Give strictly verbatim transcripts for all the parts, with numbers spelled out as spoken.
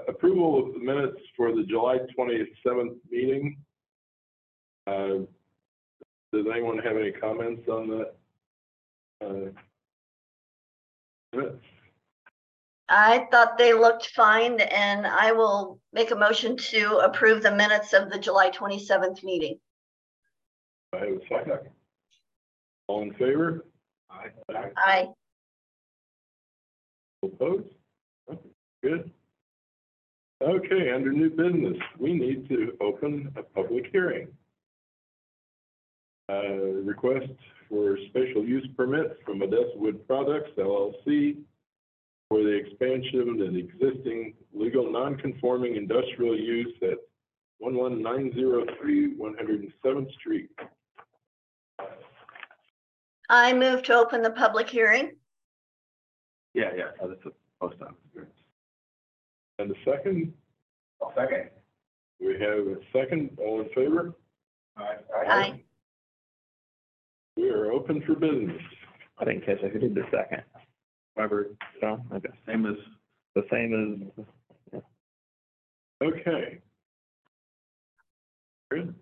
approval of the minutes for the July twenty-seventh meeting. Uh, does anyone have any comments on that? Uh, minutes? I thought they looked fine, and I will make a motion to approve the minutes of the July twenty-seventh meeting. I have a second. All in favor? Aye. Aye. Opposed? Okay, good. Okay, under new business, we need to open a public hearing. Uh, request for special use permit from Odessa Wood Products, L L C, for the expansion of an existing legal non-conforming industrial use at one one nine zero three one hundred seventh Street. I move to open the public hearing. Yeah, yeah, oh, that's a post office. And the second? I'll second. We have a second. All in favor? Aye. Aye. We are open for business. I didn't catch it. Who did the second? Robert, John? Okay. Same as. The same as. Okay. Good.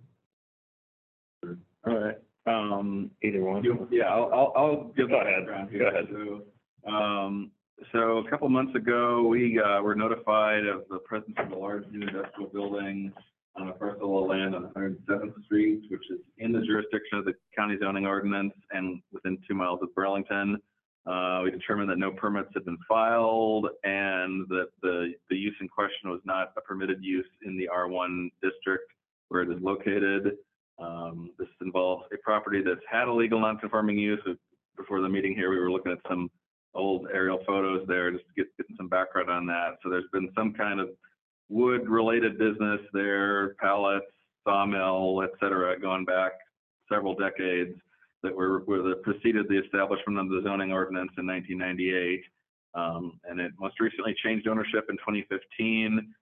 All right. Um, either one. You, yeah, I'll, I'll, I'll give Go that ahead. background Go here. ahead. So, um, so a couple months ago, we uh, were notified of the presence of a large new industrial building on a parcel of land on one hundred seventh Street, which is in the jurisdiction of the county zoning ordinance and within two miles of Burlington. Uh, we determined that no permits had been filed and that the, the use in question was not a permitted use in the R one district where it is located. Um, this involves a property that's had a legal non-conforming use. Before the meeting here, we were looking at some old aerial photos there just to get, get some background on that. So there's been some kind of wood-related business there, pallets, sawmill, et cetera, going back several decades that were, were the, preceded the establishment of the zoning ordinance in nineteen ninety-eight. Um, and it most recently changed ownership in twenty fifteen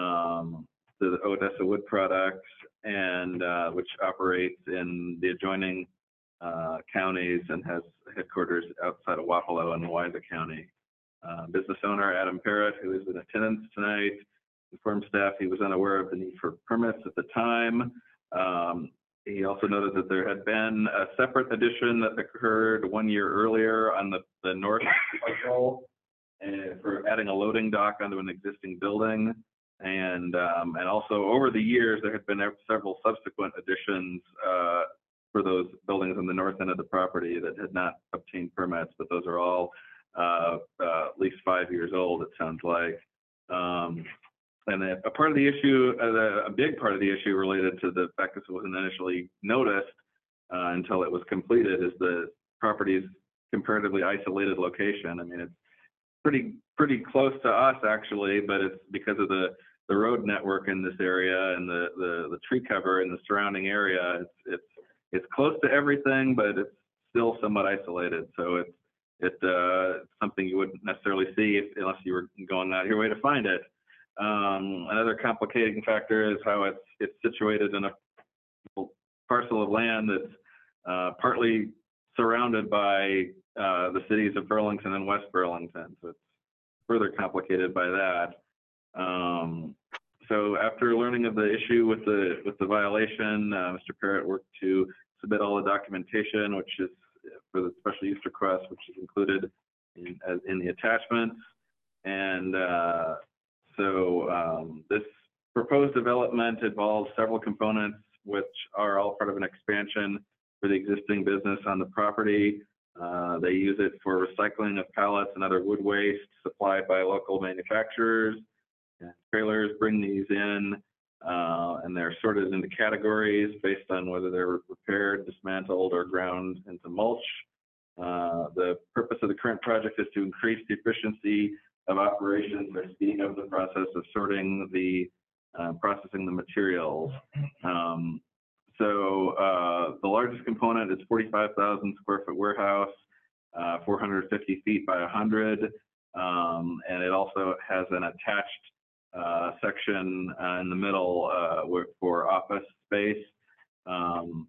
um, to the Odessa Wood Products, and uh, which operates in the adjoining uh, counties and has headquarters outside of Wapello in Wayzata County. Uh, business owner Adam Parrott, who is in attendance tonight, informed staff he was unaware of the need for permits at the time. Um, he also noted that there had been a separate addition that occurred one year earlier on the, the north parcel and for adding a loading dock onto an existing building. And um, and also over the years, there had been several subsequent additions uh, for those buildings on the north end of the property that had not obtained permits, but those are all uh, uh, at least five years old, it sounds like. Um, and a, a part of the issue, uh, a big part of the issue related to the fact that it wasn't initially noticed uh, until it was completed is the property's comparatively isolated location. I mean, it's pretty pretty close to us actually, but it's because of the the road network in this area and the the, the tree cover in the surrounding area. It's it's it's close to everything, but it's still somewhat isolated. So it's it uh, something you wouldn't necessarily see if, unless you were going out of your way to find it. Um, another complicating factor is how it's it's situated in a parcel of land that's uh, partly surrounded by uh, the cities of Burlington and West Burlington. So it's further complicated by that. Um, so after learning of the issue with the with the violation, uh, Mister Parrott worked to submit all the documentation, which is for the special use request, which is included in, as in the attachments. And uh, so um, this proposed development involves several components, which are all part of an expansion for the existing business on the property. Uh, they use it for recycling of pallets and other wood waste supplied by local manufacturers. And trailers bring these in, uh, and they're sorted into categories based on whether they're repaired, dismantled, or ground into mulch. Uh, the purpose of the current project is to increase the efficiency of operations by speeding up the process of sorting the, uh, processing the materials. Um, So uh, the largest component is forty-five thousand square foot warehouse, uh, four hundred fifty feet by one hundred, um, and it also has an attached uh, section uh, in the middle uh, for office space. Um,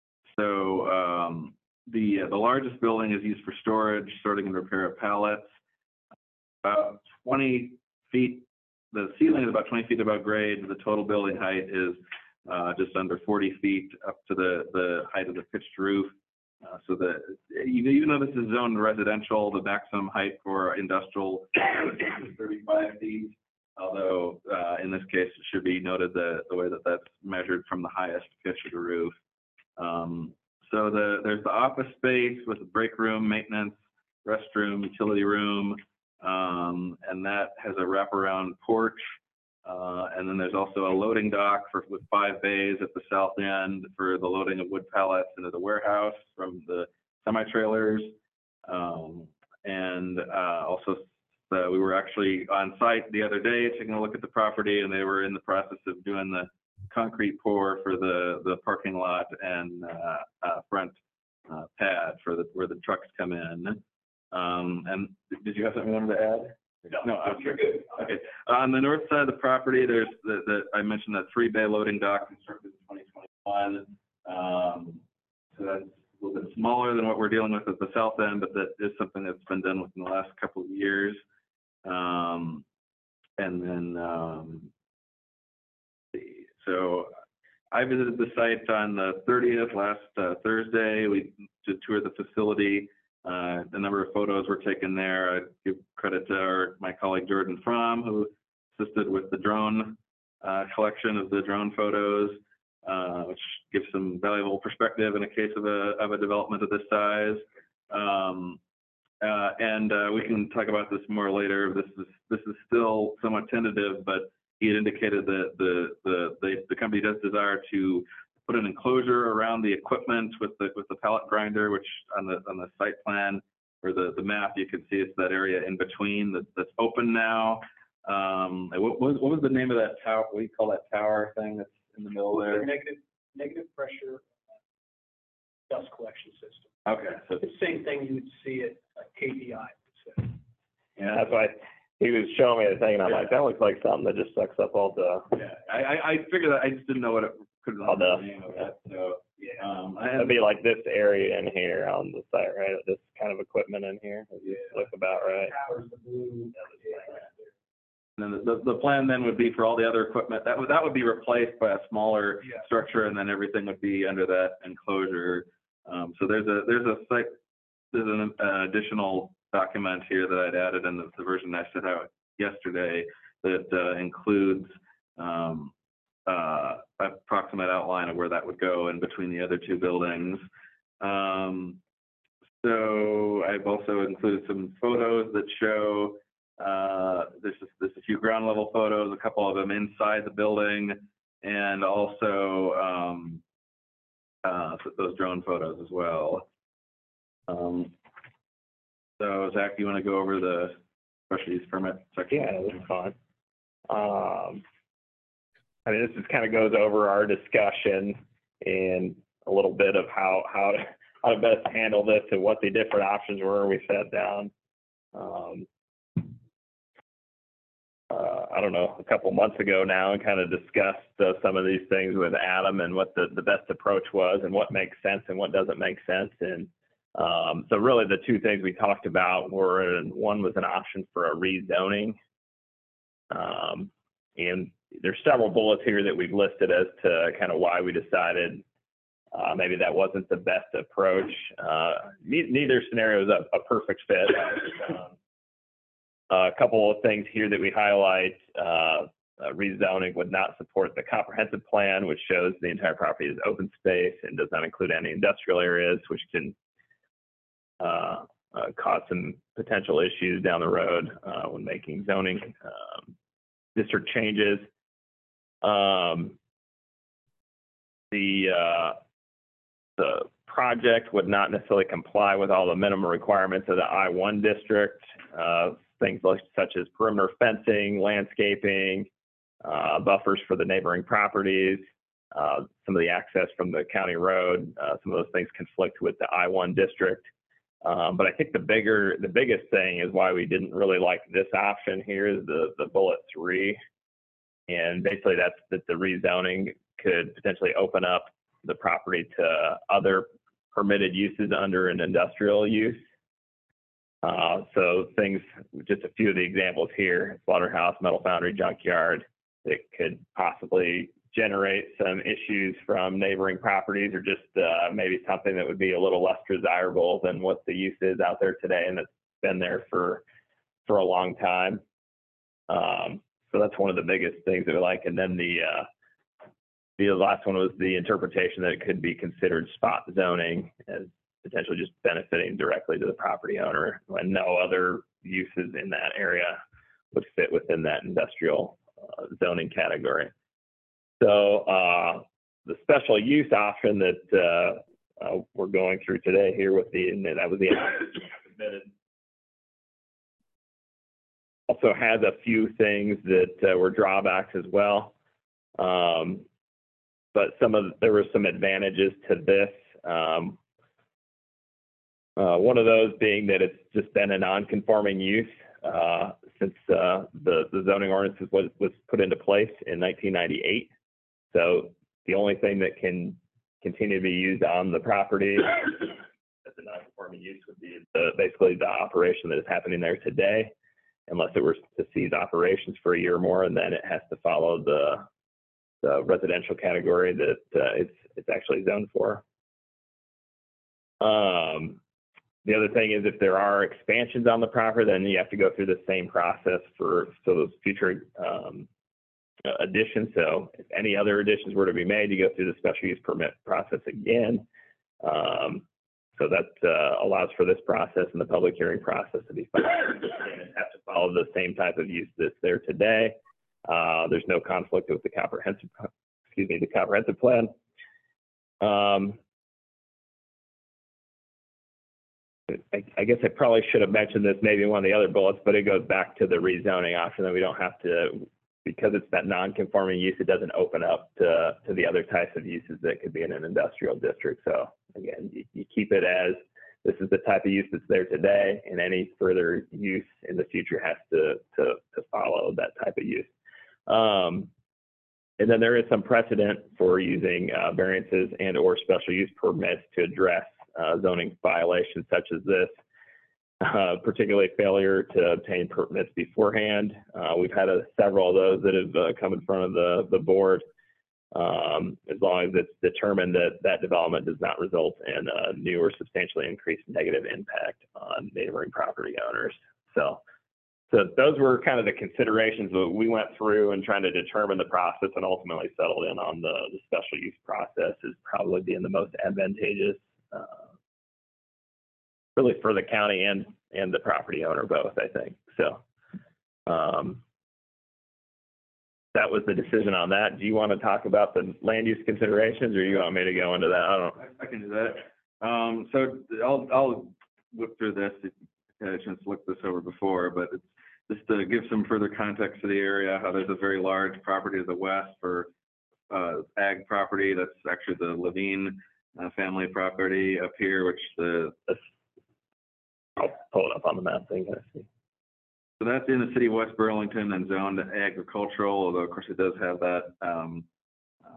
so um, the uh, the largest building is used for storage, sorting, and repair of pallets. About twenty feet the ceiling is about twenty feet above grade. The total building height is uh, just under forty feet up to the, the height of the pitched roof. Uh, so that even though this is zoned residential, the maximum height for industrial is thirty-five feet. Although uh, in this case, it should be noted the, the way that that's measured from the highest pitch of the roof. Um, so the, there's the office space with the break room, maintenance, restroom, utility room, um, and that has a wraparound porch. Uh, and then there's also a loading dock for, with five bays at the south end for the loading of wood pallets into the warehouse from the semi-trailers. Um, and uh, also, uh, we were actually on site the other day taking a look at the property, and they were in the process of doing the concrete pour for the, the parking lot and uh, uh, front uh, pad for the where the trucks come in. Um, and did you have something you wanted to add? No, no, I'm sure. Good. Okay. On the north side of the property, there's the, the I mentioned that three bay loading dock constructed in twenty twenty-one. Um, so that's a little bit smaller than what we're dealing with at the south end, but that is something that's been done within the last couple of years. Um, and then, um, let's see. So I visited the site on the thirtieth, last uh, Thursday. We did tour the facility. Uh, the number of photos were taken there. I give credit to our, my colleague Jordan Fromm, who assisted with the drone uh, collection of the drone photos, uh, which gives some valuable perspective in a case of a, of a development of this size. Um, uh, and uh, we can talk about this more later. This is this is still somewhat tentative, but he had indicated that the the the, the company does desire to put an enclosure around the equipment with the with the pallet grinder, which on the on the site plan or the the map you can see it's that area in between that, that's open now. Um, what was what was the name of that tower? What do you call that tower thing that's in the middle there? Negative negative pressure dust collection system. Okay, so It's the same thing you would see at a K P I. So. yeah, That's why he was showing me the thing, and I'm like, that looks like something that just sucks up all the, yeah. I, I I figured that I just didn't know what it could All the- the name of that. So Yeah. um, I it'd had, be like this area in here on the site, right? This kind of equipment in here. Does this look about right? Towers, the blue. and then the, the plan then would be for all the other equipment that would that would be replaced by a smaller Yeah. structure, and then everything would be under that enclosure. Um, so there's a there's a site there's an uh, additional document here that I'd added in the, the version I sent out yesterday that uh, includes um, uh, approximate outline of where that would go in between the other two buildings. Um, so I've also included some photos that show uh, there's just, there's a few ground level photos, a couple of them inside the building, and also um, uh, those drone photos as well. Um, so Zach, do you want to go over the special use permit section? Yeah, this is fine. Um, I mean, this just kind of goes over our discussion and a little bit of how, how, how to best handle this and what the different options were. We sat down, um, uh, I don't know, a couple months ago now and kind of discussed uh, some of these things with Adam and what the, the best approach was and what makes sense and what doesn't make sense. And um, so really the two things we talked about were, and one was an option for a rezoning. Um, and there's several bullets here that we've listed as to kind of why we decided uh, maybe that wasn't the best approach. Uh, ne neither scenario is a, a perfect fit. Um, a couple of things here that we highlight. Uh, uh, rezoning would not support the comprehensive plan, which shows the entire property is open space and does not include any industrial areas, which can uh, uh, cause some potential issues down the road uh, when making zoning um, district changes. Um, the uh, the project would not necessarily comply with all the minimum requirements of the I one district, uh, things like, such as perimeter fencing, landscaping, uh, buffers for the neighboring properties, uh, some of the access from the county road. Uh, some of those things conflict with the I one district. Um, but I think the bigger, the biggest thing is why we didn't really like this option here is the, the bullet three. And basically that's that the rezoning could potentially open up the property to other permitted uses under an industrial use. Uh, so things, just a few of the examples here: slaughterhouse, metal foundry, junkyard, that could possibly generate some issues from neighboring properties, or just uh, maybe something that would be a little less desirable than what the use is out there today, and that's been there for for a long time. Um, so that's one of the biggest things that we like. And then the uh, the last one was the interpretation that it could be considered spot zoning as potentially just benefiting directly to the property owner when no other uses in that area would fit within that industrial uh, zoning category. So uh, the special use option that uh, uh, we're going through today here with the, and that was the submitted, also has a few things that uh, were drawbacks as well. Um, but some of, there were some advantages to this. Um, uh, one of those being that it's just been a non-conforming use uh, since uh, the, the zoning ordinance was, was put into place in nineteen ninety-eight. So the only thing that can continue to be used on the property as a non-conforming use would be the, basically the operation that is happening there today, unless it were to cease operations for a year or more, and then it has to follow the, the residential category that uh, it's, it's actually zoned for. Um, the other thing is if there are expansions on the property, then you have to go through the same process for so those future um, additions. So if any other additions were to be made, you go through the special use permit process again. Um, so that uh, allows for this process and the public hearing process to be followed. And have to follow the same type of use that's there today. Uh, there's no conflict with the comprehensive, excuse me, the comprehensive plan. Um, I, I guess I probably should have mentioned this maybe in one of the other bullets, but it goes back to the rezoning option that we don't have to, because it's that non-conforming use, it doesn't open up to, to the other types of uses that could be in an industrial district. So again, you, you keep it as this is the type of use that's there today, and any further use in the future has to, to, to follow that type of use. Um, and then there is some precedent for using uh, variances and or special use permits to address uh, zoning violations such as this. Uh, particularly failure to obtain permits beforehand. Uh, we've had a, several of those that have uh, come in front of the, the board, um, as long as it's determined that that development does not result in a new or substantially increased negative impact on neighboring property owners. So, so those were kind of the considerations that we went through and trying to determine the process, and ultimately settled in on the, the special use process as probably being the most advantageous uh, really for the county and, and the property owner both, I think. So um, that was the decision on that. Do you want to talk about the land use considerations, or do you want me to go into that? I don't know. I, I can do that. Um, so I'll, I'll whip through this. I had a chance to look this over before, but it's just to give some further context to the area, how there's a very large property to the west for uh, ag property. That's actually the Levine uh, family property up here, which the I'll pull it up on the map so you can see. So that's in the city of West Burlington and zoned agricultural, although of course it does have that um, uh,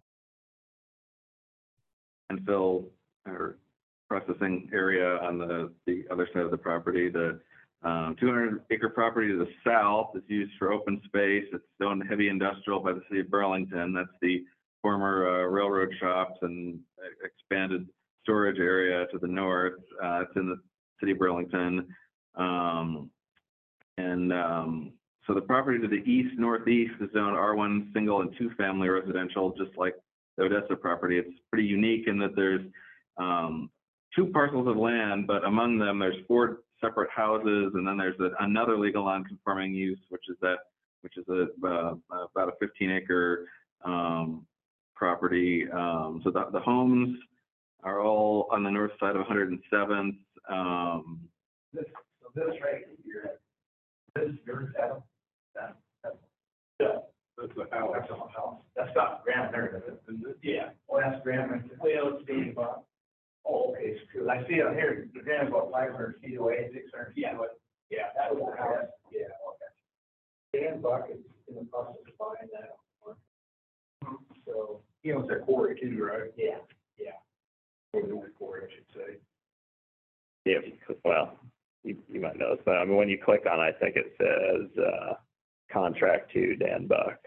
landfill or processing area on the, the other side of the property. The um, two hundred acre property to the south is used for open space. It's zoned heavy industrial by the city of Burlington. That's the former uh, railroad shops and expanded storage area to the north. Uh, it's in the city of Burlington. Um, and um, so the property to the east, northeast is zoned R one single and two family residential, just like the Odessa property. It's pretty unique in that there's um, two parcels of land, but among them there's four separate houses, and then there's a, another legal non-conforming use, which is that, which is a, uh, about a fifteen acre um, property. Um, so the, the homes are all on the north side of one hundred seventh. Um, This, so this right here, this is yours, Adam? That, that, Yeah, that's the house. that's a house. That's not Grand American, is it? Yeah. Oh, that's Grand American. Well, it's being about, oh, okay, it's true. I see it here, the Grand about five hundred feet away, six hundred feet away. Yeah, that was the house. Yeah, okay. Dan Buck is in the process of buying that. So. He owns that quarry too, right? Yeah, yeah. Or the old quarry, I should say. Yeah, well, you, you might know this, but I mean, when you click on it, I think it says, uh, contract to Dan Buck.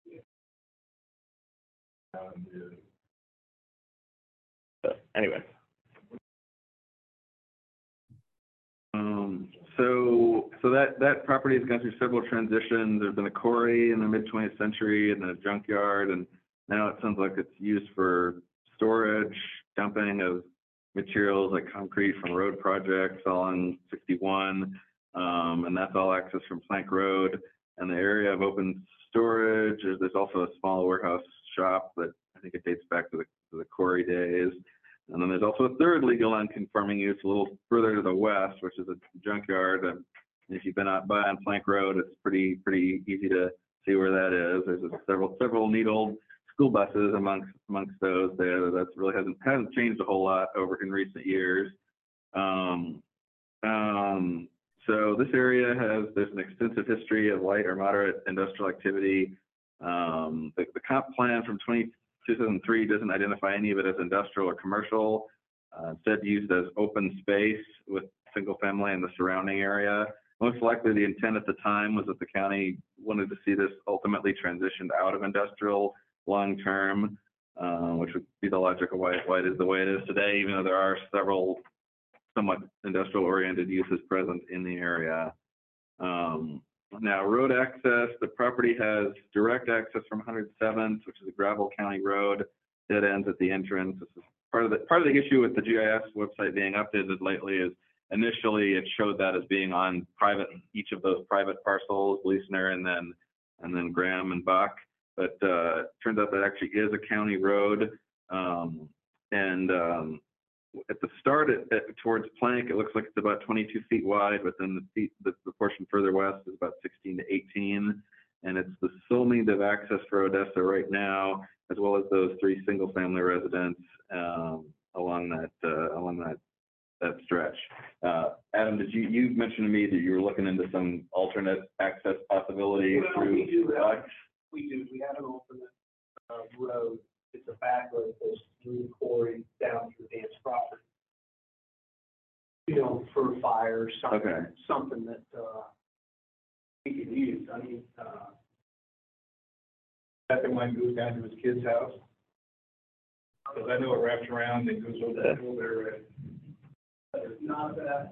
Um, yeah. But anyway. Um, so, so that, that property has gone through several transitions. There's been a quarry in the mid twentieth century and then a junkyard, and now it sounds like it's used for storage, dumping of materials like concrete from road projects along sixty-one. Um, and that's all access from Plank Road. And the area of open storage, there's, there's also a small warehouse shop that I think it dates back to the, to the quarry days. And then there's also a third legal non-conforming use a little further to the west, which is a junkyard. And if you've been out by on Plank Road, it's pretty pretty easy to see where that is. There's a, several several neat old school buses amongst amongst those there. That's really hasn't hasn't changed a whole lot over in recent years. Um, um, so this area has there's an extensive history of light or moderate industrial activity. Um, the, the comp plan from two thousand three doesn't identify any of it as industrial or commercial. Uh, instead, used as open space with single family in the surrounding area. Most likely, the intent at the time was that the county wanted to see this ultimately transitioned out of industrial long term, uh, which would be the logic of why, why it is the way it is today, even though there are several somewhat industrial oriented uses present in the area. Um, now, road access, the property has direct access from one hundred seventh, which is a gravel county road, dead ends at the entrance. This is part of the part of the issue with the G I S website being updated lately is initially it showed that as being on private, each of those private parcels, Leesner and then and then Graham and Buck. But uh, it turns out that actually is a county road. Um, and um, at the start, at, at, towards Plank, it looks like it's about twenty-two feet wide, but then the, feet, the, the portion further west is about sixteen to eighteen. And it's the sole means of access for Odessa right now, as well as those three single-family residents um, along that uh, along that that stretch. Uh, Adam, did you you mentioned to me that you were looking into some alternate access possibilities Well, through? we do have, Buck? we do, we have an alternate, uh, road, it's a back road that goes through the quarry down through Dan's property. You know, for fire, something, Okay. something that, uh, we can use, I mean, uh. That the one goes down to his kid's house? Cause I know it wraps around and goes over that over there, right? But it's not that.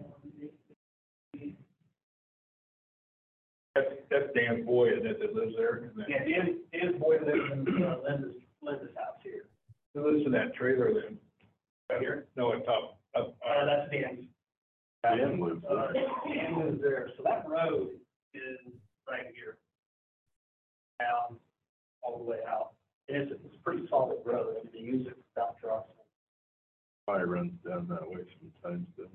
That's, that's Dan Boy, isn't it, that lives there? Yeah, Dan, Dan Boy lives in, uh, Linda's, Linda's house here. Who lives in that trailer then? Right here? No, at top, up. Uh, that's Dan's. Dan lives there. Uh, Dan lives there, so that road is right here. Down, all the way out. And it's, it's a pretty solid road, I mean, they use it for dump trucks. Fire runs down that way sometimes. doesn't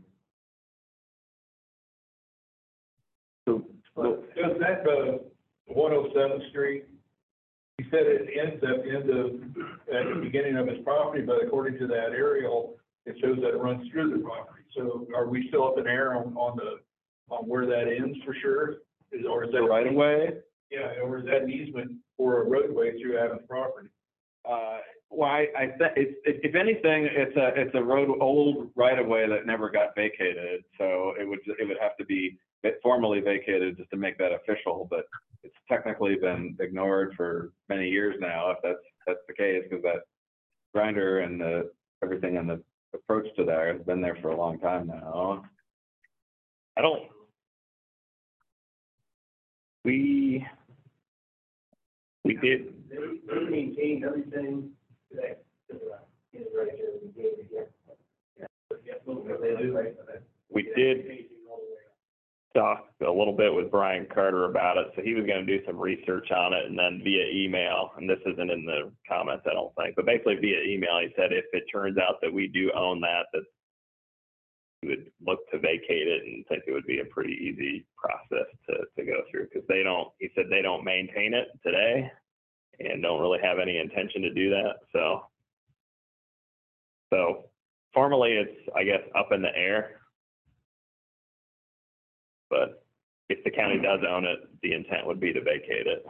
it? So, But does that, uh, one oh seventh Street, he said it ends at the end of, at the beginning of his property, but according to that aerial, it shows that it runs through the property. So are we still up in air on, on the, on where that ends for sure? Is, or is that? the right of way? Yeah, or is that an easement for a roadway through Adams property? Uh, well, I, I th- it's, it, if anything, it's a it's a road old right of way that never got vacated. So it would it would have to be formally vacated just to make that official. But it's technically been ignored for many years now. If that's that's the case, because that grinder and the everything and the approach to there has been there for a long time now. I don't, we, we did, They, they maintain everything today. It's right here, we gave it here. Yeah, yeah, a little bit, they do, right? we did talk a little bit with Brian Carter about it, so he was gonna do some research on it, and then via email, and this isn't in the comments, I don't think, but basically via email, he said if it turns out that we do own that, that he would look to vacate it and think it would be a pretty easy process to, to go through, because they don't, he said they don't maintain it today and don't really have any intention to do that, so. So formally, it's, I guess, up in the air. But if the county does own it, the intent would be to vacate it.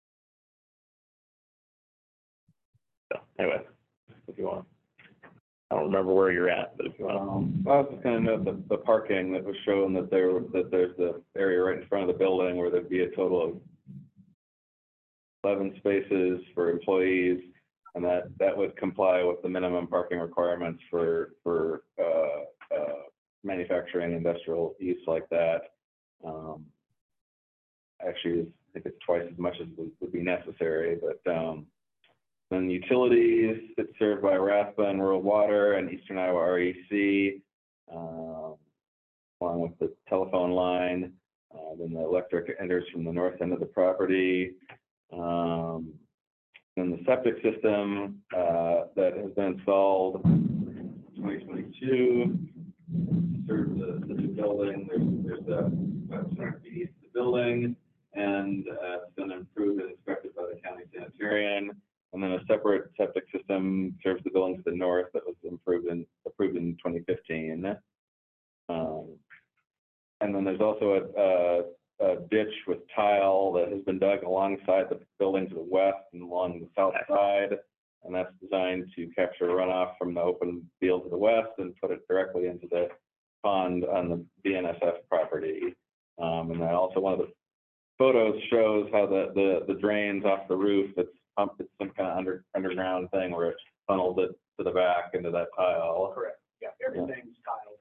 So anyway, if you want. I don't remember where you're at, but if you want Um, I was just gonna note the, the parking that was shown that there, were- that there's the area right in front of the building where there'd be a total of eleven spaces for employees, and that, that would comply with the minimum parking requirements for, for, uh, uh, manufacturing, industrial use like that. Um, actually, I think it's twice as much as would, would be necessary, but, um, then utilities, it's served by RASPA and Rural Water and Eastern Iowa R E C, um, along with the telephone line. Uh, then the electric enters from the north end of the property. Um, then the septic system uh, that has been installed in twenty twenty-two serves the, the new building. There's, there's a about two hundred feet east of the building, and uh, it's been improved and inspected by the county sanitarian. And then a separate septic system serves the building to the north that was improved in, approved in twenty fifteen. Um, and then there's also a, a a ditch with tile that has been dug alongside the building to the west and along the south side. And that's designed to capture runoff from the open field to the west and put it directly into the pond on the B N S F property. Um, and then also one of the photos shows how the, the, the drains off the roof, that's pumped, it's some kind of under, underground thing where it funnels it to the back into that tile. Correct, yeah, everything's tiled.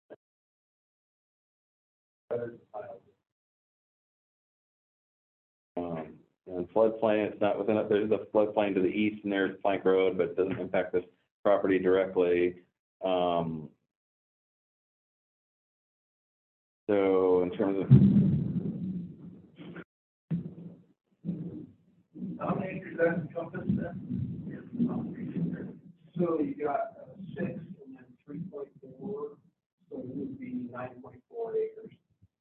Better tiled. Um, and floodplain, it's not within it, there's a floodplain to the east and there's Plank Road, but it doesn't impact this property directly. Um, so in terms of, How many acres that encompass then? So you got uh, six and then three point four, so it would be nine point four acres.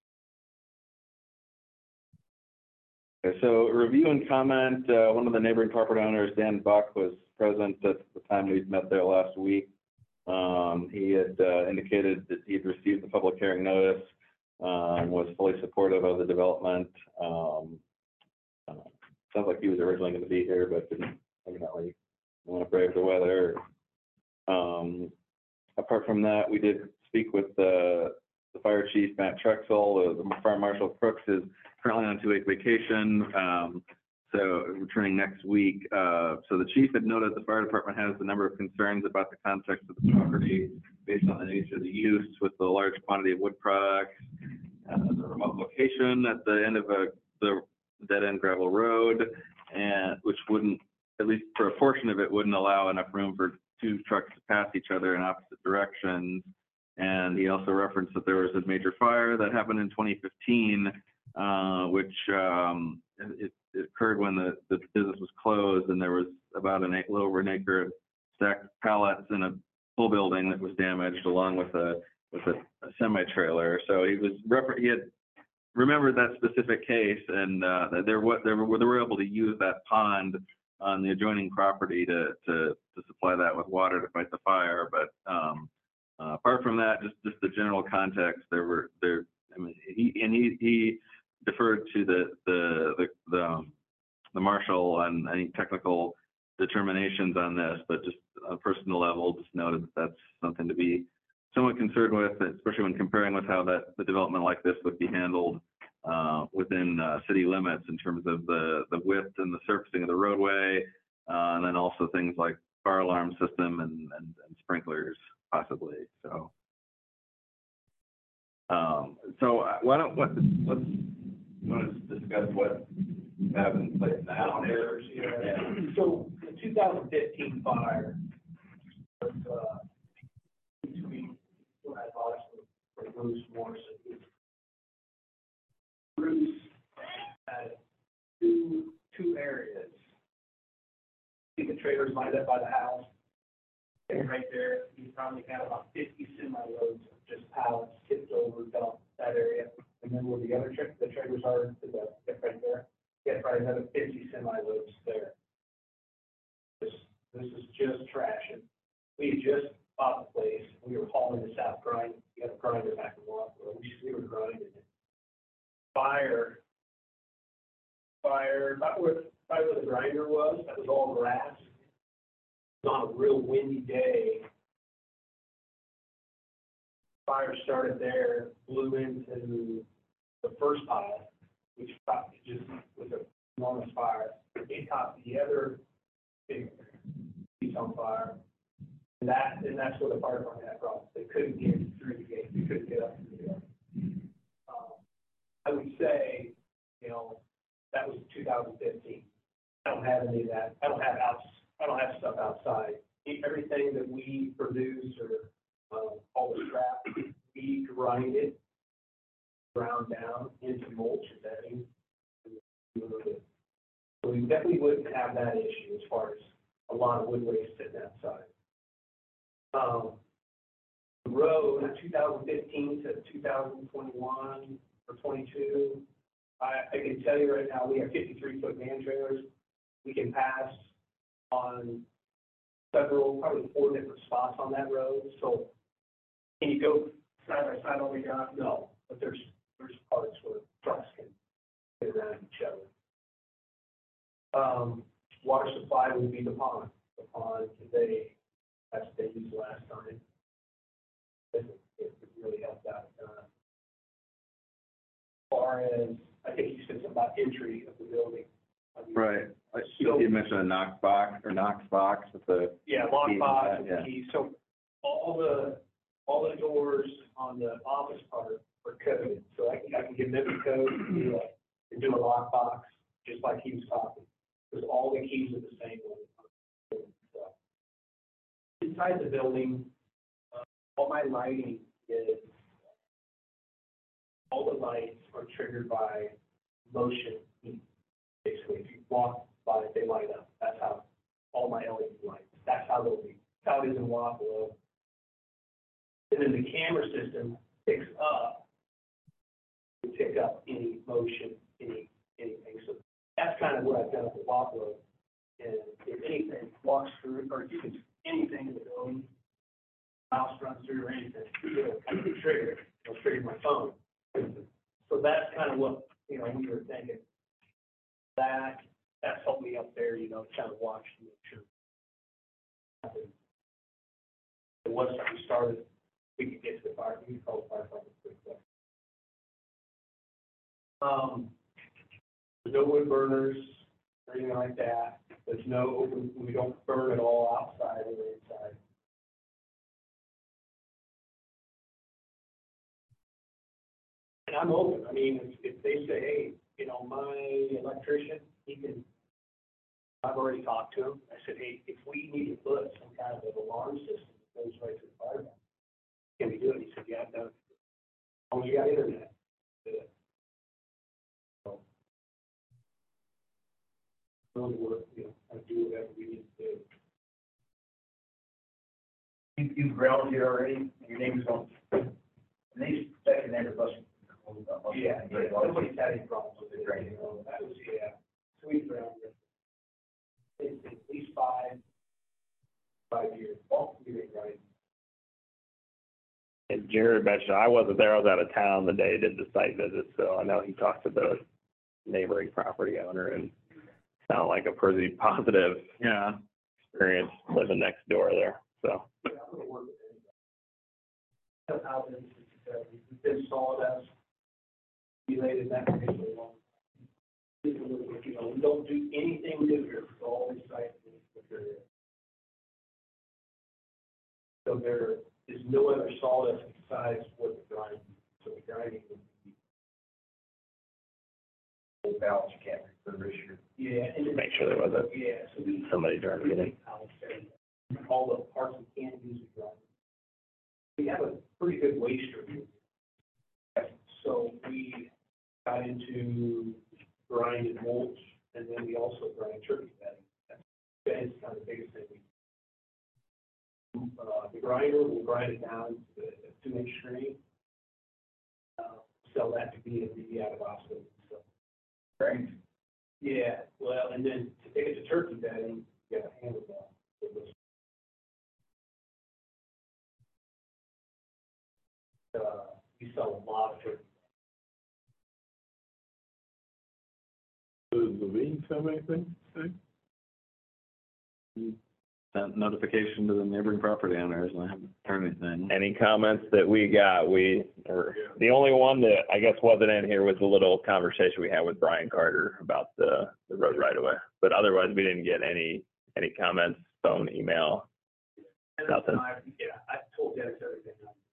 okay, so review and comment, uh, one of the neighboring property owners, Dan Buck, was present at the time we met there last week. Um, he had uh, indicated that he'd received the public hearing notice, um, was fully supportive of the development. Um, uh, sounds like he was originally going to be here, but didn't evidently want to brave the weather. Um, apart from that, we did speak with the, the fire chief, Matt Trexel. The fire marshal Crooks is currently on a two-week vacation, um, so returning next week. Uh, so the chief had noted the fire department has a number of concerns about the context of the property based on the nature of the use with the large quantity of wood products, uh, the remote location at the end of a, the dead-end gravel road, and which wouldn't, at least for a portion of it, wouldn't allow enough room for two trucks to pass each other in opposite directions. And he also referenced that there was a major fire that happened in twenty fifteen, uh, which um, it, it occurred when the, the business was closed, and there was about an eight, little over an acre of stacked pallets in a full building that was damaged, along with a with a, a semi trailer. So he was refer- he had remembered that specific case, and uh, that there was they were they were able to use that pond on the adjoining property to to to supply that with water to fight the fire. But um, uh, apart from that, just just the general context, there were there. I mean, he and he he deferred to the the the the, um, the marshal on any technical determinations on this, but just on a personal level, just noted that that's something to be somewhat concerned with, especially when comparing with how that the development like this would be handled uh, within uh, city limits in terms of the the width and the surfacing of the roadway, uh, and then also things like fire alarm system and, and, and sprinklers possibly. So, um, so why don't what let's let's discuss what we have in place now. Yeah. So the two thousand fifteen fire was uh, between what I lost for Bruce Morrison. Bruce had two two areas. I think the trailers lined up by the house. And right there, he probably had about fifty semi loads of just pallets tipped over, dumped that area. And then where the other tra- the trailers are, to the right there, he had probably another fifty semi loads there. This this is just trash. And we had just bought the place. We were hauling this out, grinding. We had a grinder back in Walker. We we were grinding it. Fire, fire, about where, about where the grinder was, that was all grass. On a real windy day, fire started there, blew into the first pile, which caught, it just was an enormous fire. It caught the other big piece on fire. And that, and that's where the fire department had problems. They couldn't get through the gate, they couldn't get up through the gate. Um, I would say, you know, that was two thousand fifteen. I don't have any of that. I don't have outs, I don't have stuff outside. Everything that we produce or, um, all the scrap, we grind it, ground down into mulch and bedding. So we definitely wouldn't have that issue as far as a lot of wood waste sitting outside. Um, the road, two thousand fifteen to two thousand twenty-one or twenty-two, I, I can tell you right now, we have fifty-three foot man trailers. We can pass on several, probably four different spots on that road. So can you go side by side all the way down? No, but there's, there's parts where trucks can get around each other. Um, water supply would be the pond. The pond, they, that's what they used last time. It, it really helped out. Uh, as far as, I think you said something about entry of the building. I mean, Right. I So- you mentioned a Knox box or Knox box with the. Yeah, lock box, Yeah. and key. So all the, all the doors on the office part are coded. So I can, I can give them the code and do a, and do a lock box, just like he was talking. Because all the keys are the same one. So inside the building, uh, all my lighting is, all the lights are triggered by motion. Basically, if you walk by it, they light up. That's how all my L E D lights, that's how they'll be. That's how it is in Wapello. And then the camera system picks up, to pick up any motion, any, anything. So that's kind of what I've done with Wapello. And if anything walks through, or if you can, anything in the building, mouse runs through or anything, it'll kind of trigger, it'll trigger my phone. So that's kind of what, you know, we were thinking. That, that's helped me up there, you know, kind of watch to make sure. And once we started, we could get to the fire, we could call the firefighter pretty quick. Um, there's no wood burners or anything like that. There's no open, we don't burn it all outside or inside. And I'm open. I mean, if, if they say, hey, you know, my electrician, he can, I've already talked to him. I said, hey, if we need to put some kind of an alarm system that goes right to the fire department, can we do it? He said, yeah, I've done it. As long as you got internet, do it. So, really work, you know, I do whatever we need to do. You, you've grounded here already, and your neighbors don't, and these second neighbors must. Yeah, yeah, nobody's had any problems with it, right? You know, that was, yeah, sweet ground. It's at least five, five years, all three, right? And Jared mentioned, I wasn't there, I was out of town the day he did the site visit, so I know he talked to the neighboring property owner and sounded like a pretty positive Yeah. experience living next door there, so. Yeah, I'm gonna work with anybody. That's how it is, it's been solid as related that way for a long time. You know, we don't do anything new here, it's all recycled material. So there is no other sawdust besides what the grinding, so the grinding would be. Full balance, you can't refurbish your. Yeah. And then- Make sure there wasn't Yeah, so we. somebody trying to get in. All the parts we can't use the grinder. We have a pretty good waste stream. So we got into grinding mulch, and then we also grind turkey bedding. That's kind of the biggest thing we do. Uh, the grinder will grind it down to the two inch stream. Uh, sell that to B and B out of hospital. So. Right. Yeah, well, and then to take it to turkey bedding, you have a handle ball. Uh, we sell a lot of turkey. Does Levine have anything to say? sent notification to the neighboring property owners, and I haven't heard anything. Any comments that we got? We, or the only one that I guess wasn't in here was the little conversation we had with Brian Carter about the, the road right away. But otherwise, we didn't get any, any comments, phone, email, nothing. Yeah, I told Dennis everything.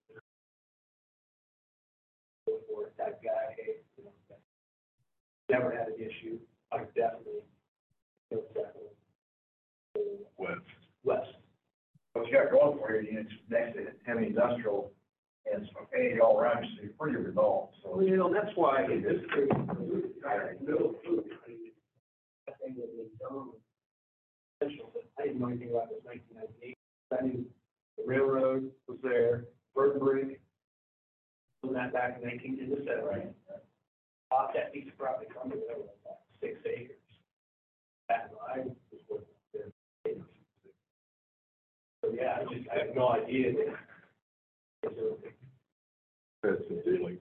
For that guy, hey, you know, never had an issue. I definitely, you know, definitely. West. West. What you got going for you, it's next to heavy industrial, and it's okay all around, so you're pretty resolved, so. Well, you know, that's why in this case, I know, I think that was done. I didn't know anything about this nineteen ninety-eight. I knew the railroad was there, Burton Brick, was that back in nineteen, is that right? Bought that piece of property from the railroad, about six acres. That I was working there. So, yeah, I just, I have no idea. That's the dealing.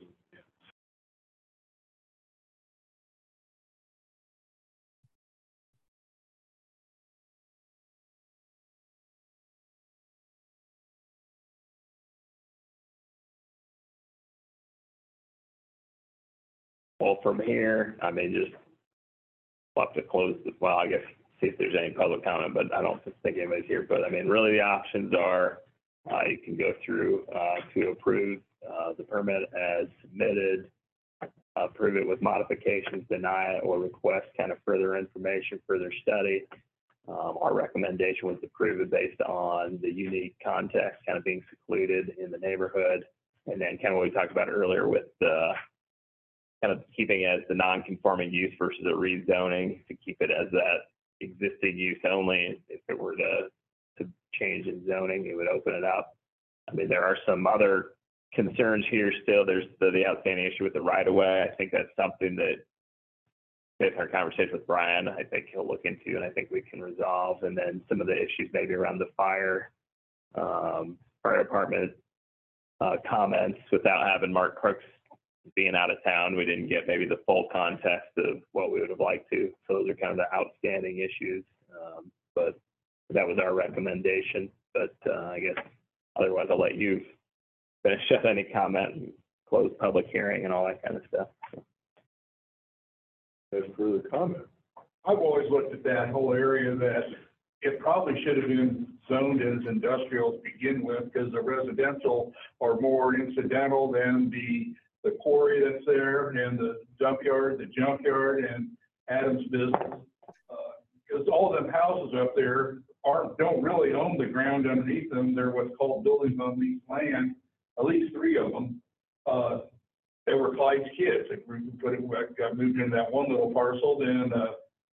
Well, from here, I mean, just we'll have to close this, well, I guess, see if there's any public comment, but I don't think anybody's here. But I mean, really the options are, uh, you can go through, uh, to approve, uh, the permit as submitted, approve it with modifications, deny it, or request kind of further information, further study. Um, our recommendation was to approve it based on the unique context kind of being secluded in the neighborhood. And then kind of what we talked about earlier with the kind of keeping it as the non-conforming use versus a rezoning, to keep it as that existing use only. If it were to, to change in zoning, it would open it up. I mean, there are some other concerns here still. There's the, the outstanding issue with the right of way. I think that's something that, based on our conversation with Brian, I think he'll look into, and I think we can resolve. And then some of the issues maybe around the fire, um, fire department uh, comments, without having Mark Crooks being out of town, we didn't get maybe the full context of what we would have liked to. So those are kind of the outstanding issues. Um, but that was our recommendation. But uh, I guess otherwise I'll let you finish up any comment and close public hearing and all that kind of stuff. As further comment. I've always looked at that whole area that it probably should have been zoned as industrial to begin with, because the residential are more incidental than the, the quarry that's there and the dump yard, the junkyard, and Adam's business. Because uh, all them houses up there aren't, don't really own the ground underneath them. They're what's called buildings on leased land, at least three of them. Uh, They were Clyde's kids. They put it, got moved into that one little parcel. Then uh,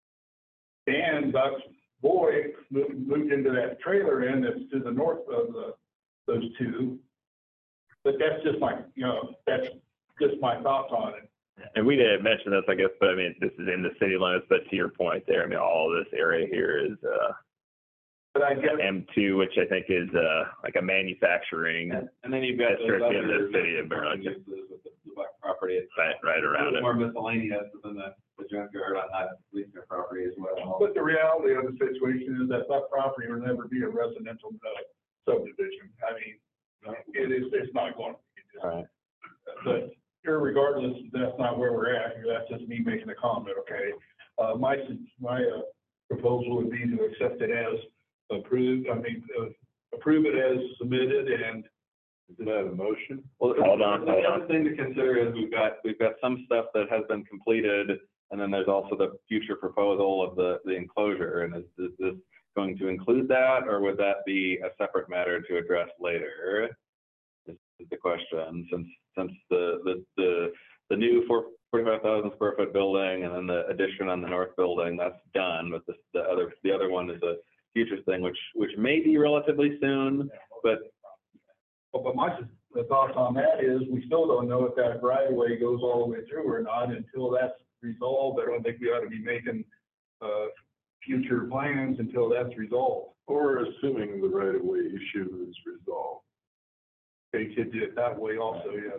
Dan, Buck's boy, moved, moved into that trailer in that's to the north of the, those two. But that's just my, you know, that's just my thoughts on it. And we didn't mention this, I guess, but I mean, this is in the city limits, but to your point there, I mean, all of this area here is uh, But I guess M two, which I think is uh, like a manufacturing And, and then you've got those district in the other city of Burlington. uses with the, the back property. It's Right, right around it. more miscellaneous than the, the junkyard on that leasing property as well. But the reality of the situation is that that property will never be a residential uh, subdivision. I mean, it is, it's not going to be. All right. But irregardless, that's not where we're at. That's just me making a comment, okay? Uh, my, my uh, proposal would be to accept it as approved, I mean, uh, approve it as submitted, and Is that a motion? Well, Hold on, the hold other thing to consider is we've got, we've got some stuff that has been completed, and then there's also the future proposal of the, the enclosure. And is, is this going to include that, or would that be a separate matter to address later? This is the question, since, since the, the, the, the new forty-five thousand square foot building and then the addition on the north building, that's done, but the, the other, the other one is a future thing, which, which may be relatively soon, but Well, but my the thoughts on that is, we still don't know if that right of way goes all the way through or not until that's resolved. I don't think we ought to be making, uh, future plans until that's resolved. Or assuming the right of way issue is resolved. They could do it that way also, yes.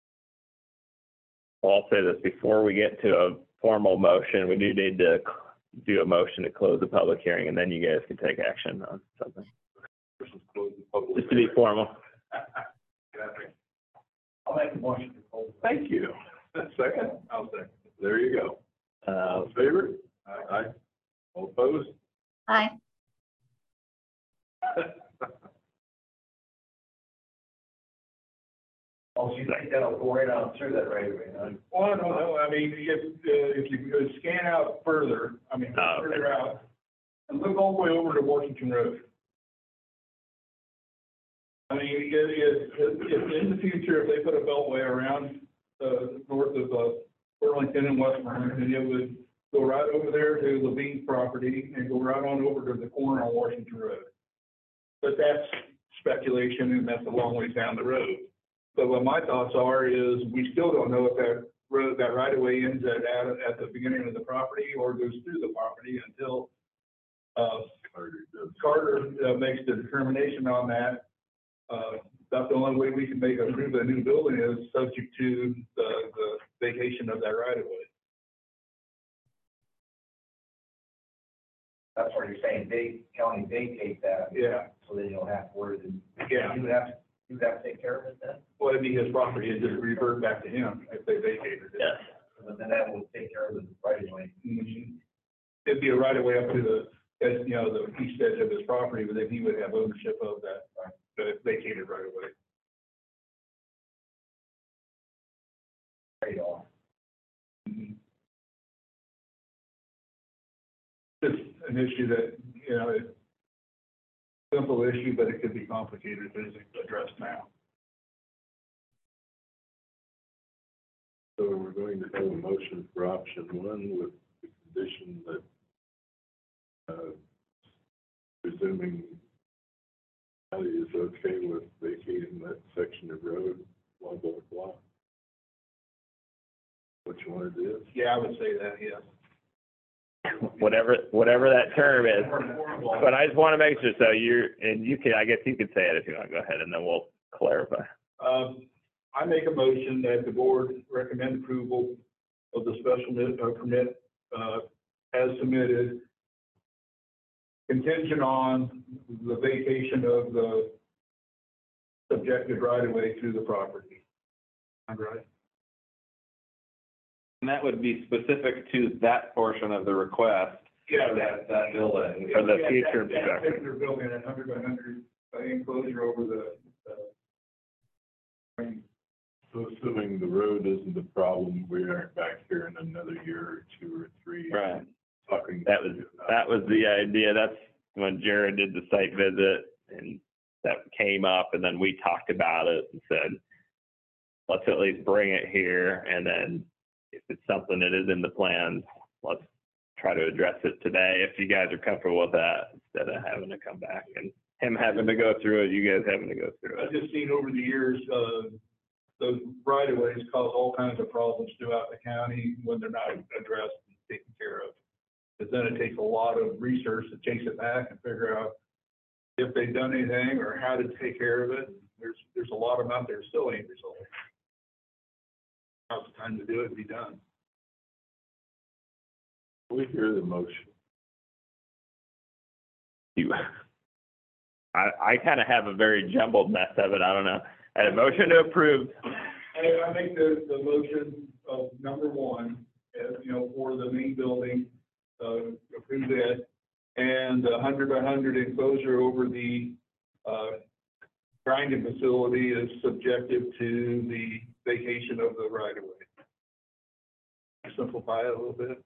Well, I'll say this, before we get to a formal motion, we do need to do a motion to close the public hearing, and then you guys can take action on something. Versus close the public Just to be hearing. formal. I'll make a motion to close. Thank you. Second? I'll second. There you go. All Uh, in favor? Aye. All opposed? Hi. Oh, so you think that'll go right on through that right away, huh? Well, I don't know, I mean, if, uh, if you go scan out further, I mean, Oh, okay. further out, and look all the way over to Washington Road. I mean, if, if, if in the future, if they put a beltway around, uh, north of, uh, Burlington and West Burlington, it would go right over there to Levine's property and go right on over to the corner on Washington Road. But that's speculation, and that's a long ways down the road. But what my thoughts are is, we still don't know if that road, that right of way ends at, at, at the beginning of the property or goes through the property until, uh, Carter does. Carter uh, makes the determination on that. Uh, that's the only way we can make, approve a new building is subject to the, the vacation of that right of way. That's what you're saying, they, county vacate that. Yeah. So then you'll have to worry, then Yeah. you would have, you would have to take care of it then? Well, it'd be his property, it'd just revert back to him if they vacated it. yes. But then that will take care of it right away. Mhm. It'd be a right of way up to the, as, you know, the east edge of his property, but then he would have ownership of that, uh, the vacated right of way. Right on. Mhm. It's an issue that, you know, it's a simple issue, but it could be complicated if it's addressed now. So we're going to have a motion for option one with the condition that, uh, presuming Kelly is okay with vacating that section of road, blah, blah, blah. What you want to do? Yeah, I would say that, yes. Whatever, whatever that term is. But I just want to make sure, so you're, and you can, I guess you can say it if you want to go ahead, and then we'll clarify. Um, I make a motion that the board recommend approval of the special mi- uh, permit, uh, as submitted, contingent on the vacation of the subjected right-of-way through the property. I'm right. And that would be specific to that portion of the request. Yeah, That, that building. For the Yeah, that- future that perspective. particular building at hundred by hundred uh, enclosure over the, uh, So assuming the road isn't a problem, we aren't back here in another year or two or three. Right. Talking. That was, that was the idea. That's when Jared did the site visit, and that came up, and then we talked about it and said, let's at least bring it here, and then if it's something that is in the plans, let's try to address it today, if you guys are comfortable with that, instead of having to come back and him having to go through it, you guys having to go through I've it. just seen over the years, uh, those right-of-ways cause all kinds of problems throughout the county when they're not addressed and taken care of. Because then it takes a lot of research to chase it back and figure out if they've done anything or how to take care of it. There's, there's a lot of them out there still ain't resolved. Now's the time to do it and be done. We hear the motion. You, I, I kind of have a very jumbled mess of it. I don't know. I had a motion to approve. I, I make the, the motion of number one, as, you know, for the main building, uh, approve that, and a hundred by hundred enclosure over the, uh, grinding facility is subjective to the vacation of the right of way. Simplify it a little bit.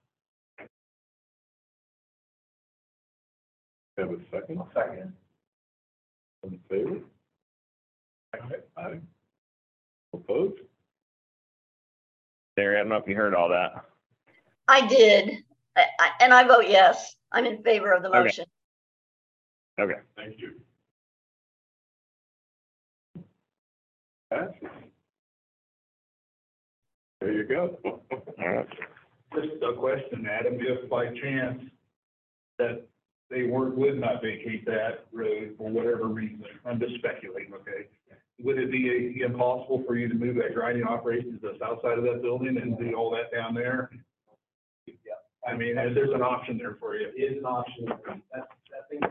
Have a second? Second. In favor? Aye. Aye. Opposed? Terry, I don't know if you heard all that. I did, I, I, and I vote yes. I'm in favor of the Okay. motion. Okay. Thank you. Passes. There you go. All right. Just a question, Adam, if by chance that they weren't, would not vacate that road for whatever reason, I'm just speculating, okay? Would it be impossible for you to move that grinding operation to the south side of that building and do all that down there? Yeah, I I mean, there's an option there for you. It is an option. That's, that thing.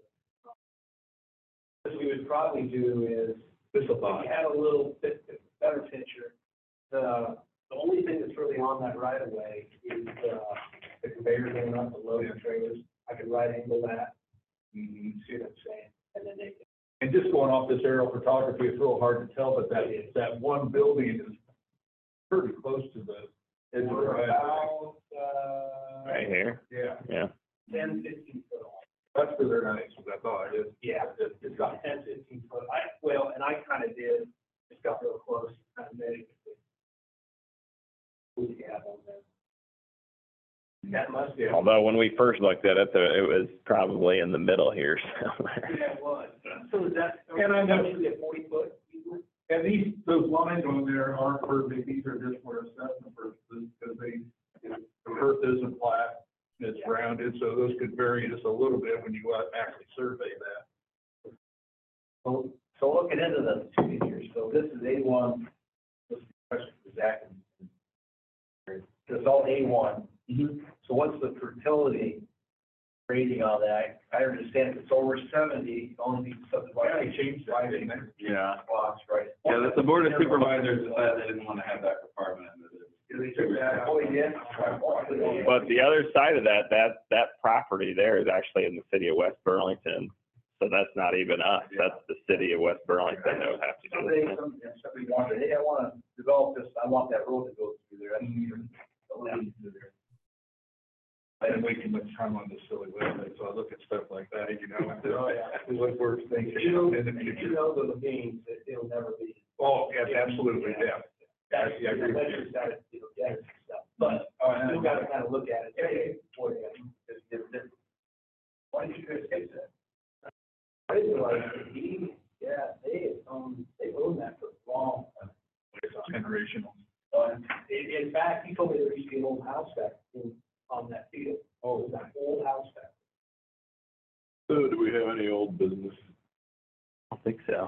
What we would probably do is, This will if buy. you had a little bit better picture, the, the only thing that's really on that right of way is, uh, the conveyor going up, the loading trailers. I could right angle that, Mhm. see what I'm saying, and then they can. And just going off this aerial photography, it's real hard to tell, but that, that one building is pretty close to the edge of the We're right. about, uh. Right here. Yeah, Yeah. ten, fifteen foot off. that's for their nice, I thought it is. Yeah, it's, it's got ten, fifteen foot. I, well, and I kind of did, just got real close, kind of made it. What do you have on there? That must be. Although when we first looked at it, the- it was probably in the middle here somewhere. Yeah, it was. So is that, And I know- usually a forty foot? And these, those lines on there aren't perfect, these are just for assessment purposes, because they, the earth isn't flat, it's rounded, so those could vary just a little bit when you go out and actually survey that. So, so looking into the two meters, so this is A one, this is a question for Zach. This is all A one. So what's the fertility rating on that? I understand if it's over seventy, only subdivided. Yeah, they changed that, didn't they? Yeah. Lots, right? Yeah, that's the board of supervisors decided they didn't want to have that requirement in it. They took that, oh, yeah. But the other side of that, that, that property there is actually in the city of West Burlington. So that's not even us. That's the city of West Burlington that would have to do Somebody, it. some, somebody wanted, hey, I wanna develop this, I want that road to go through there, that's Mm-hmm. what we need to do there. I didn't wait too much time on this silly website, so I look at stuff like that, you know, and Oh, yeah. we look for things You know, in the you future. know those means that it'll never be. Oh, yeah, absolutely, yeah. That's, Yeah, I agree with that's you. just gotta, you know, get it and stuff, but Oh, you and- still gotta kind of look at it. Hey, boy, yeah, it's different. Why did you guys say that? I didn't realize that he, yeah, they, um, they own that for a long time. It's generational. Uh, in, in fact, he told me there used to be an old house back in, on that field. Oh, it was that old house back. So do we have any old business? I don't think so.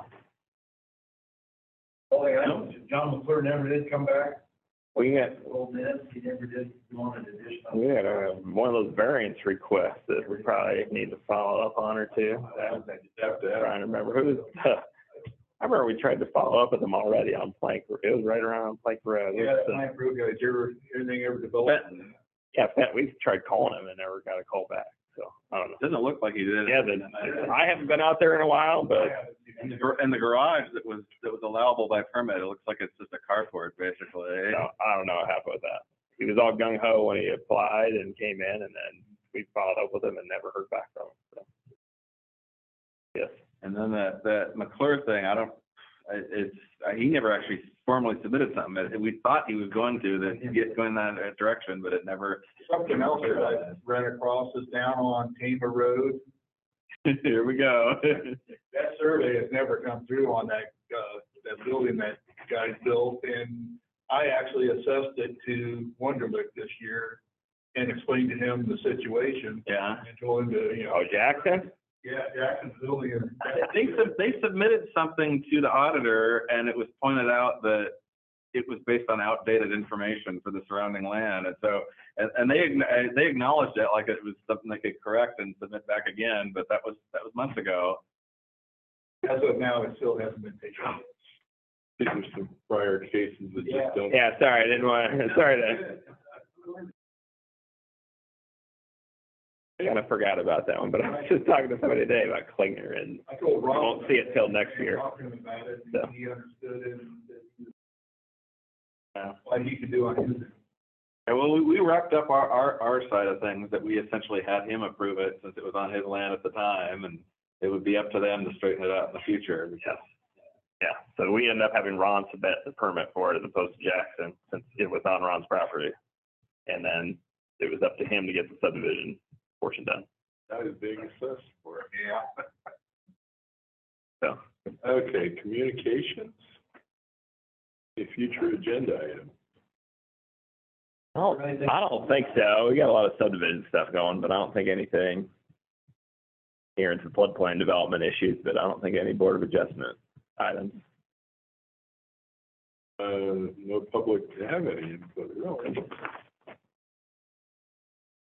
Oh, yeah, I know, John McClure never did come back, We got, old man, he never did, he wanted additional. we had a, one of those variance requests that we probably need to follow up on or two. Have to have. Trying to remember who, I remember we tried to follow up with them already on Plank, it was right around Plank Road. Yeah, that Plank Road guy, did you ever, anything ever developed? Yeah, we tried calling him and never got a call back, so, I don't know. Doesn't look like he did. Yeah, the, I haven't been out there in a while, but In the, gar- in the garage that was, that was allowable by permit, it looks like it's just a carport, basically. no, I don't know what happened with that. He was all gung ho when he applied and came in, and then we followed up with him and never heard back from him, so. Yes. And then that, that McClure thing, I don't, I- it's, I- he never actually formally submitted something. It- We thought he was going to, that get going that direction, but it never. Something else that I ran across is down on Tama Road. Here we go. That survey has never come through on that, uh, that building that guy built, and I actually assessed it to Wunderlich this year and explained to him the situation Yeah. and told him to, you know, Oh, Jackson? yeah, Jackson's building it. They, sub- they submitted something to the auditor, and it was pointed out that it was based on outdated information for the surrounding land. And so, and, and they, agn- they acknowledged it like it was something they could correct and submit back again, but that was, that was months ago. As of now, it still hasn't been taken. I think there's some prior cases that Yeah. just don't. Yeah, sorry, I didn't want, sorry to, kind of forgot about that one, but I was just talking to somebody today about Klinger, and I told I Ron. won't see it till next year. Talked to him about it, So. and he understood it, and that he- Yeah. what he could do on his end. And well, we, we wrapped up our, our, our side of things that we essentially had him approve it since it was on his land at the time, and it would be up to them to straighten it out in the future. Yes. Yeah, so we ended up having Ron submit the permit for it as opposed to Jackson, since it was on Ron's property. And then it was up to him to get the subdivision portion done. That is being assessed for. Yeah. So, Okay, communications. A future agenda item. I don't, I don't think so. We got a lot of subdivision stuff going, but I don't think anything here into floodplain development issues, but I don't think any Board of Adjustment items. Uh, no public to have any input, really.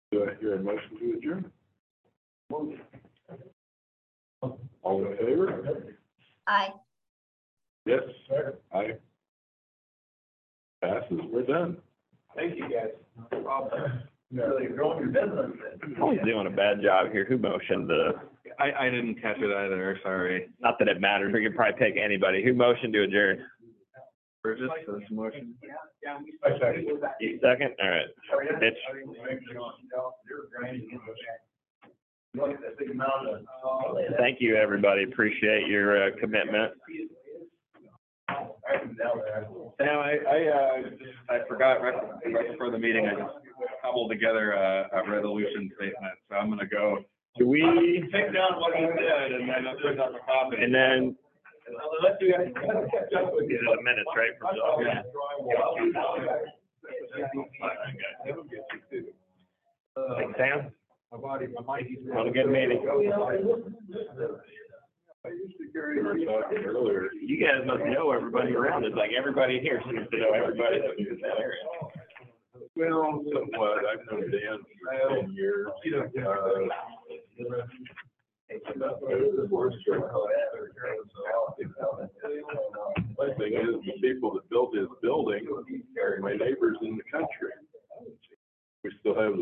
Do I hear a motion to adjourn? All in favor? Aye. Yes, aye. Passes, we're done. Thank you, guys. No problem. Really growing your business. He's doing a bad job here. Who motioned the, I, I didn't catch it either, sorry. not that it matters, we could probably pick anybody. Who motioned to adjourn? Burgess, this motion? You second? All right. Mitch? Look at that big mountain. Thank you, everybody. Appreciate your uh, commitment. Sam, I, I, uh, I forgot right, right before the meeting, I just cobbled together a, a resolution statement, so I'm gonna go Do we, take down what he said and then I'll print out the copy. and then, Let's do that. these are the minutes, right? from July? Yeah. Thanks, Sam. My body, my mind. What a good meeting. We were talking earlier, You guys must know everybody around. It's like everybody here seems to know everybody that's in that area. well, somewhat, I've known Dan for ten years. Uh, My thing is, the people that built his building are my neighbors in the country. We still have the